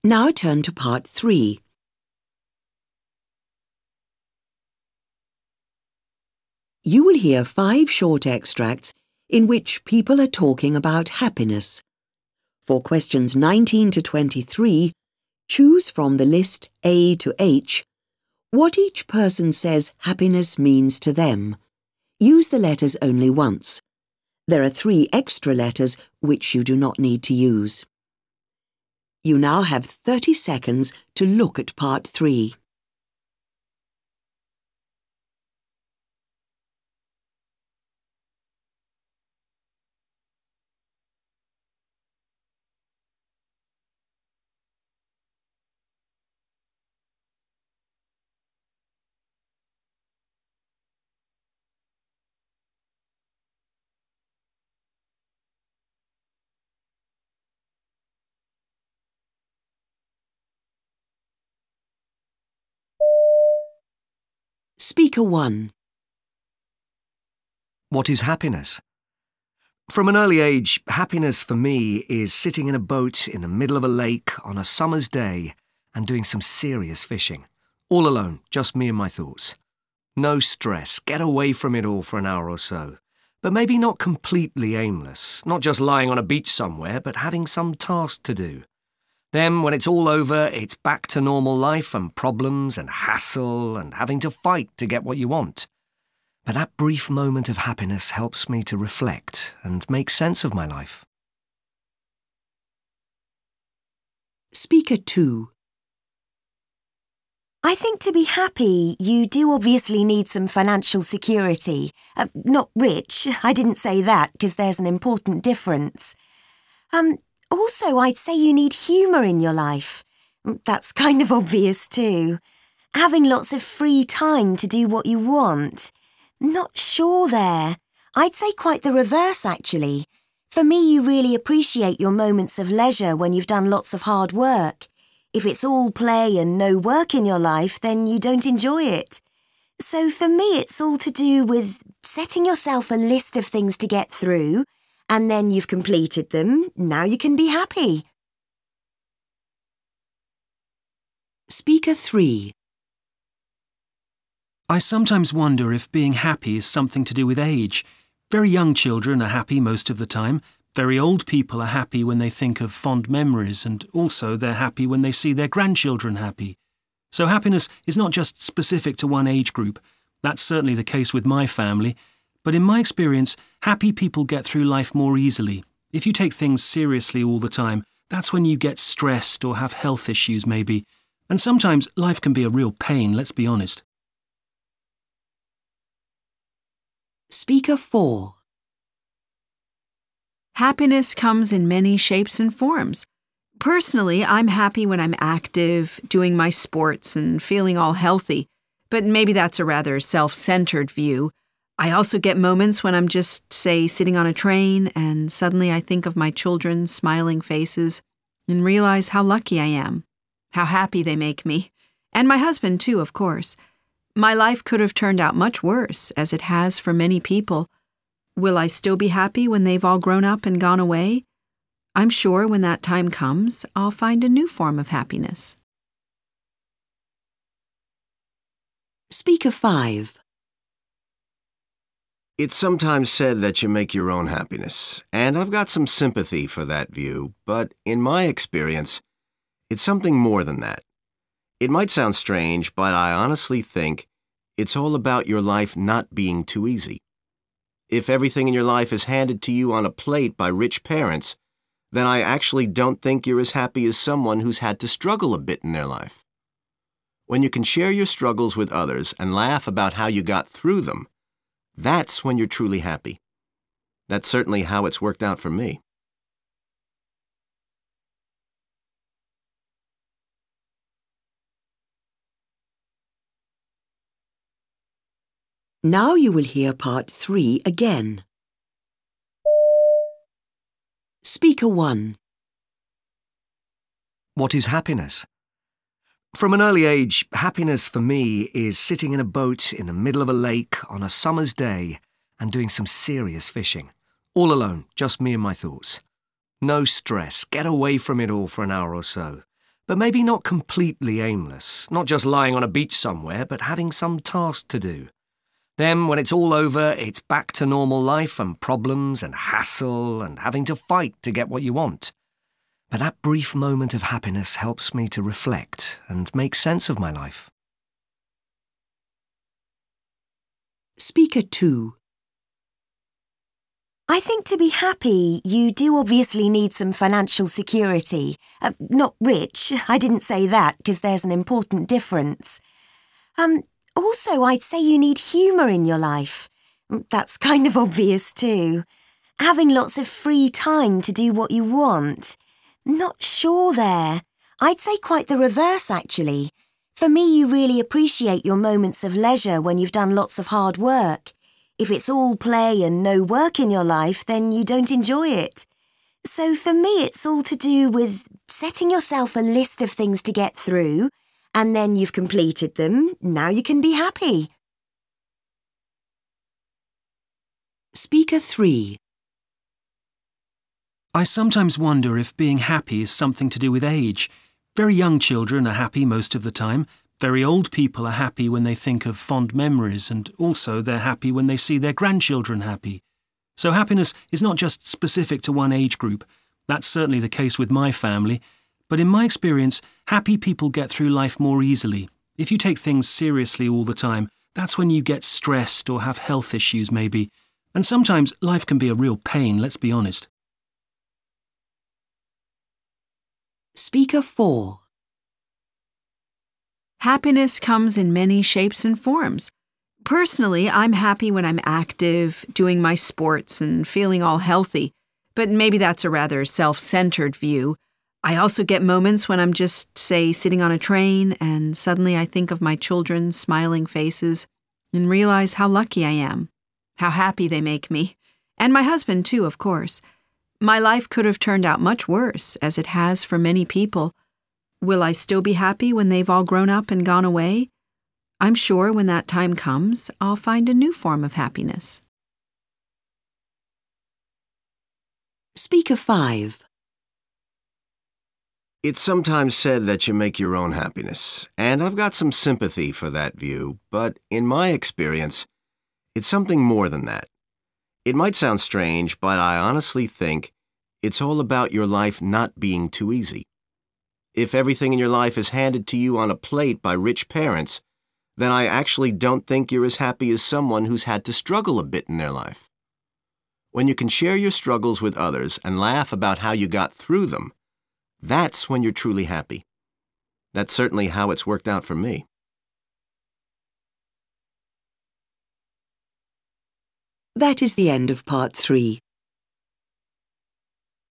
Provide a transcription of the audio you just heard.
Now turn to part 3. You will hear 5 short extracts in which people are talking about happiness. For questions 19 to 23, choose from the list A to H what each person says happiness means to them. Use the letters only once. There are 3 extra letters which you do not need to use. You now have 30 seconds to look at part 3. Speaker 1. What is happiness? From an early age, happiness for me is sitting in a boat in the middle of a lake on a summer's day and doing some serious fishing. All alone, just me and my thoughts. No stress, get away from it all for an hour or so. But maybe not completely aimless, not just lying on a beach somewhere, but having some task to do. Then, when it's all over, it's back to normal life and problems and hassle and having to fight to get what you want. But that brief moment of happiness helps me to reflect and make sense of my life. Speaker 2. I think to be happy, you do obviously need some financial security. Not rich, I didn't say that because there's an important difference. Also, I'd say you need humour in your life. That's kind of obvious too. Having lots of free time to do what you want. Not sure there. I'd say quite the reverse, actually. For me, you really appreciate your moments of leisure when you've done lots of hard work. If it's all play and no work in your life, then you don't enjoy it. So for me, it's all to do with setting yourself a list of things to get through, and then you've completed them. Now you can be happy. Speaker 3. I sometimes wonder if being happy is something to do with age. Very young children are happy most of the time. Very old people are happy when they think of fond memories, and also they're happy when they see their grandchildren happy. So happiness is not just specific to one age group. That's certainly the case with my family. But in my experience, happy people get through life more easily. If you take things seriously all the time, that's when you get stressed or have health issues maybe. And sometimes life can be a real pain, let's be honest. Speaker 4. Happiness comes in many shapes and forms. Personally, I'm happy when I'm active, doing my sports and feeling all healthy. But maybe that's a rather self-centered view. I also get moments when I'm just, say, sitting on a train and suddenly I think of my children's smiling faces and realize how lucky I am, how happy they make me. And my husband, too, of course. My life could have turned out much worse, as it has for many people. Will I still be happy when they've all grown up and gone away? I'm sure when that time comes, I'll find a new form of happiness. Speaker 5. It's sometimes said that you make your own happiness, and I've got some sympathy for that view, but in my experience, it's something more than that. It might sound strange, but I honestly think it's all about your life not being too easy. If everything in your life is handed to you on a plate by rich parents, then I actually don't think you're as happy as someone who's had to struggle a bit in their life. When you can share your struggles with others and laugh about how you got through them, that's when you're truly happy. That's certainly how it's worked out for me. Now you will hear part 3 again. Speaker 1. What is happiness? From an early age, happiness for me is sitting in a boat in the middle of a lake on a summer's day and doing some serious fishing. All alone, just me and my thoughts. No stress, get away from it all for an hour or so. but maybe not completely aimless, not just lying on a beach somewhere, but having some task to do. Then, when it's all over, it's back to normal life and problems and hassle and having to fight to get what you want. But that brief moment of happiness helps me to reflect and make sense of my life. Speaker 2. I think to be happy, you do obviously need some financial security. Not rich, I didn't say that because there's an important difference. Also, I'd say you need humour in your life. That's kind of obvious too. Having lots of free time to do what you want. Not sure there. I'd say quite the reverse, actually. For me, you really appreciate your moments of leisure when you've done lots of hard work. If it's all play and no work in your life, then you don't enjoy it. So for me, it's all to do with setting yourself a list of things to get through, and then you've completed them. Now you can be happy. Speaker 3. I sometimes wonder if being happy is something to do with age. Very young children are happy most of the time. Very old people are happy when they think of fond memories, and also they're happy when they see their grandchildren happy. So happiness is not just specific to one age group. That's certainly the case with my family. But in my experience, happy people get through life more easily. If you take things seriously all the time, that's when you get stressed or have health issues maybe. And sometimes life can be a real pain, let's be honest. Speaker 4. Happiness comes in many shapes and forms. Personally, I'm happy when I'm active, doing my sports and feeling all healthy, but maybe that's a rather self-centered view. I also get moments when I'm just, say, sitting on a train and suddenly I think of my children's smiling faces and realize how lucky I am, how happy they make me, and my husband too, of course. My life could have turned out much worse, as it has for many people. Will I still be happy when they've all grown up and gone away? I'm sure when that time comes, I'll find a new form of happiness. Speaker 5. It's sometimes said that you make your own happiness, and I've got some sympathy for that view, but in my experience, it's something more than that. It might sound strange, but I honestly think it's all about your life not being too easy. If everything in your life is handed to you on a plate by rich parents, then I actually don't think you're as happy as someone who's had to struggle a bit in their life. When you can share your struggles with others and laugh about how you got through them, that's when you're truly happy. That's certainly how it's worked out for me. That is the end of part 3.